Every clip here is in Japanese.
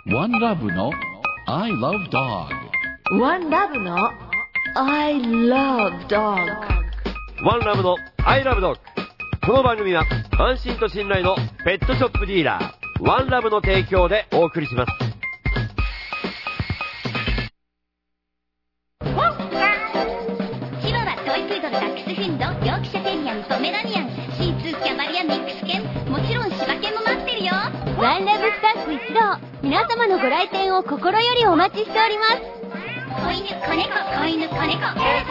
One Love の I Love Dog。 One Love の I Love Dog。 ワンラブの I Love Dog。 この番組は安心と信頼のペットショップディーラーワンラブの提供でお送りします。 シワはトイプードル、ダックスフンド、ヨークシャテリアン、ポメラニアン、シーツー、キャバリア、ミックス犬、もちろん柴犬も待ってるよ。 ワンラブスタッフ一同、皆様のご来店を心よりお待ちしております。 子犬、子猫、子犬、子猫。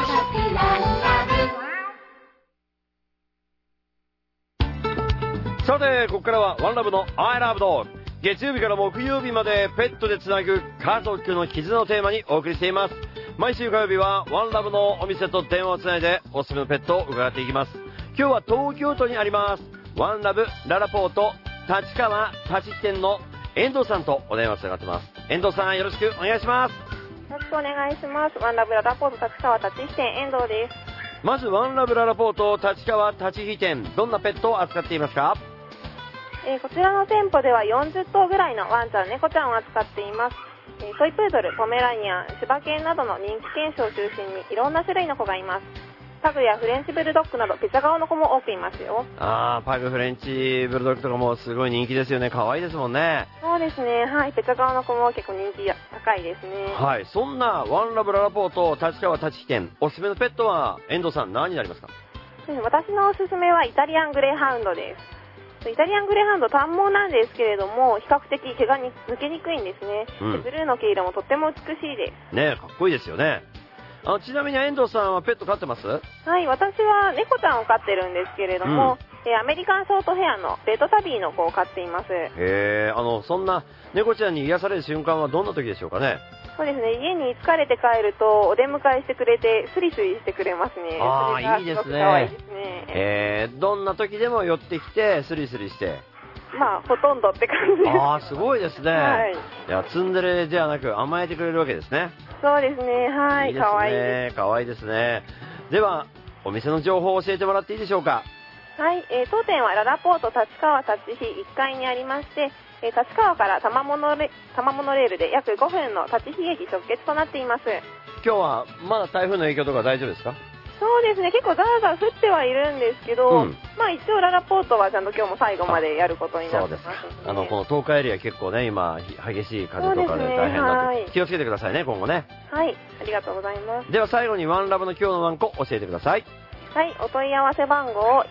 さて、ここからはワンラブの I Love Dog。 月曜日から木曜日までペットでつなぐ家族の絆をテーマにお送りしています。毎週火曜日はワンラブのお店と電話をつないでおすすめのペットを伺っていきます。今日は東京都にありますワンラブララポート立川立木店の遠藤さんとお電話つながってます。遠藤さん、よろしくお願いします。 よろしくお願いします。ワンラブララポート立川立木店、遠藤です。 まずワンラブララポート立川立木店、どんなペットを扱っていますか？ こちらの店舗では40頭ぐらいのワンちゃん、猫ちゃんを扱っています。トイプードル、ポメラニアン、柴犬などの人気犬種を中心にいろんな種類の子がいます。パグやフレンチブルドッグなどペチャ顔の子も多くいますよ。 パグ、フレンチブルドッグとかもすごい人気ですよね。可愛いですもんね。 そうですね、はい、ペチャ顔の子も結構人気高いですね。 はい、そんなワンラブララポート立川立木店、おすすめのペットは遠藤さん、何になりますか？ 私のおすすめはイタリアングレーハウンドです。イタリアングレーハウンド短毛なんですけれども、比較的毛が抜けにくいんですね。ブルーの毛色もとっても美しいですね。かっこいいですよね。ちなみに遠藤さんはペット飼ってます？ はい、私は猫ちゃんを飼ってるんですけれども、アメリカンショートヘアのレッドタビーの子を飼っています。 そんな猫ちゃんに癒される瞬間はどんな時でしょうかね？ そうですね、家に疲れて帰るとお出迎えしてくれてスリスリしてくれますね。 いいですね。 可愛いですね。 どんな時でも寄ってきてスリスリして、 ほとんどって感じです。 すごいですね。 はい、 いや、ツンデレではなく甘えてくれるわけですね。 そうですね、はい、可愛いです。 可愛いですね。ではお店の情報を教えてもらっていいでしょうか？ はい、当店はララポート立川立飛1階にありまして、立川から多摩モノレールで約5分の立飛駅直結となっています。 今日はまだ台風の影響とか大丈夫ですか？ そうですね、結構ザーザー降ってはいるんですけど、一応ララポートはちゃんと今日も最後までやることになってます、ね。 この東海エリア結構ね、今激しい風とかで大変だと、気をつけてくださいね、今後ね。 はい、ありがとうございます。 では最後にワンラブの今日のワンコ教えてください。 はい、お問い合わせ番号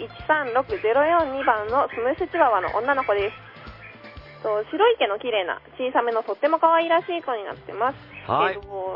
136042番のスムースチワワの女の子です。白い毛の綺麗な小さめのとっても可愛らしい子になってます。 はい、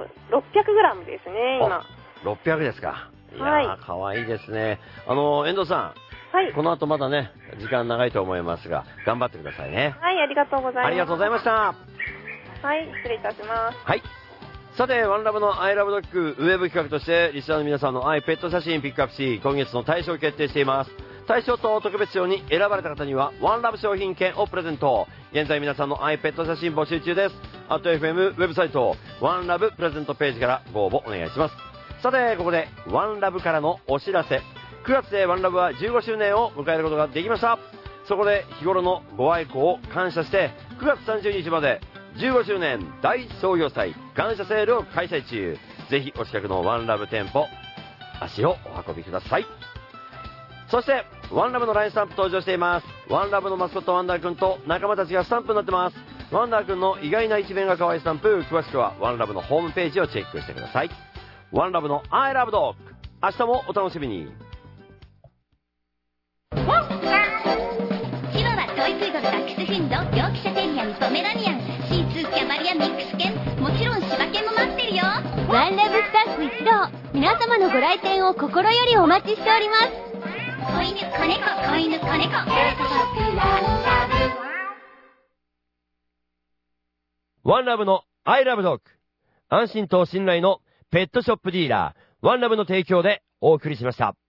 600g ですね、今。 600ですか。いやー、可愛いですね。遠藤さん、この後まだね、時間長いと思いますが、頑張ってくださいね。 はい、ありがとうございます。 ありがとうございました。 はい、失礼いたします。 はい。さて、ワンラブの I Love Dog ウェブ企画として、リスナーの皆さんの愛ペット写真ピックアップし、今月の大賞を決定しています。大賞と特別賞に選ばれた方には、ワンラブ商品券をプレゼント。現在皆さんの愛ペット写真募集中です。@FM ウェブサイト、ワンラブプレゼントページからご応募お願いします。さて、ここでワンラブからのお知らせ。9月でワンラブは15周年を迎えることができました。そこで日頃のご愛顧を感謝して、9月30日まで15周年大創業祭感謝セールを開催中。ぜひお近くのワンラブ店舗足をお運びください。そしてワンラブの LINE スタンプ登場しています。ワンラブのマスコットワンダーくんと仲間たちがスタンプになってます。ワンダーくんの意外な一面が可愛いスタンプ、詳しくはワンラブのホームページをチェックしてください。ワンラブの I Love Dog、 明日もお楽しみに。 シワはトイプードル、ダックスフンド、ヨークシャテリアン、ポメラニアン、シーツー、キャバリア、ミックス犬、もちろん柴犬も待ってるよ。 ワンラブスタッフ一同、皆様のご来店を心よりお待ちしております。 子犬、子猫、子犬、子猫。 ワンラブの I Love Dog、 安心と信頼のペットショップディーラーワンラブの提供でお送りしました。